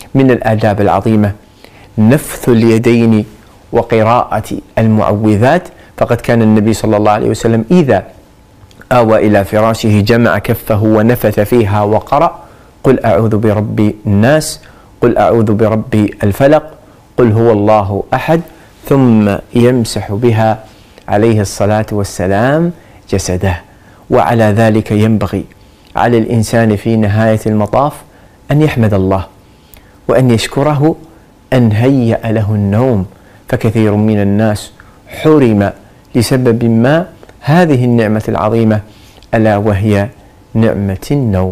من الآداب العظيمة نفث اليدين وقراءة المعوذات. فقد كان النبي صلى الله عليه وسلم إذا آوى إلى فراشه جمع كفه ونفث فيها وقرأ: قل أعوذ برب الناس، قل أعوذ برب الفلق، قل هو الله أحد، ثم يمسح بها عليه الصلاة والسلام جسده. وعلى ذلك ينبغي على الإنسان في نهاية المطاف أن يحمد الله وأن يشكره أن هيأ له النوم، فكثير من الناس حرم لسبب ما هذه النعمة العظيمة ألا وهي نعمة النوم.